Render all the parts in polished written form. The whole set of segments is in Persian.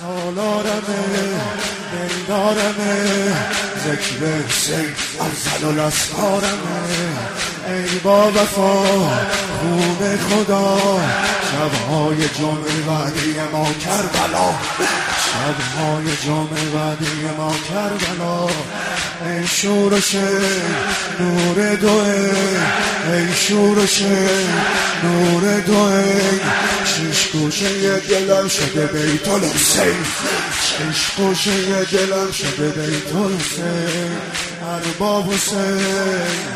سالارمه دلدارمه ذکر حسین افضل الاسرارمه ای با وفا خون خدا شبهای جمعه وعده ما کربلا شبهای جمعه وعده ما کربلا ای شورش نور دوئه ای شورش نور دوئه شش گوشه دلم شده بیت الحسین شش گوشه دلم شده بیت الحسین ارباب حسین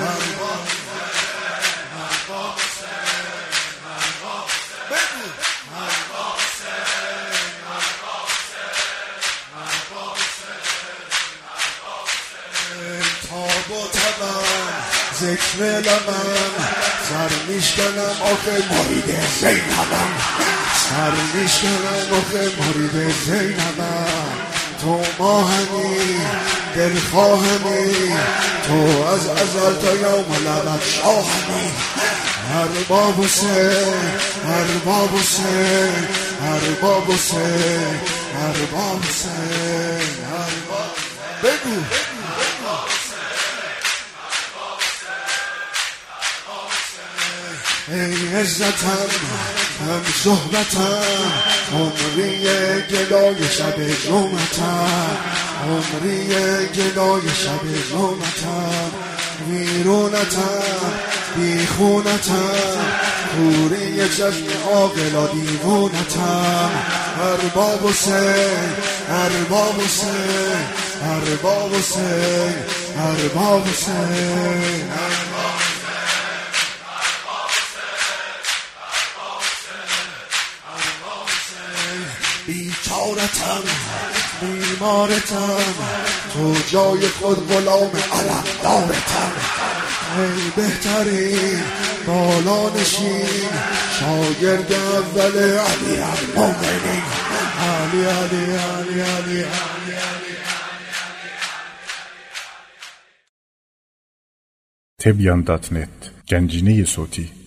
ذکر لمن سر میشکنم آخه مرید زینبم سر میشکنم آخه مرید زینبم تو ماهمی دلخواهمی تو از ازل تا یوم لبت شاهمی ارباب حسین ارباب حسین ارباب حسین ارباب حسین بگو ای عزتم هم صحبتم عمری گدای شب جمعتم عمری گدای شب جمعتم ویرونتم بیخونتم خوری چشم عاقلا دیوونتم ارباب حسین ارباب حسین ارباب حسین ارباب حسین بیچارتم بیمارتم تو جای خود غلام علمدارتم ای بهترین بالا نشین شاگرد اول علی المومنین علی علی علی علی Tebyan.net Gencine Soti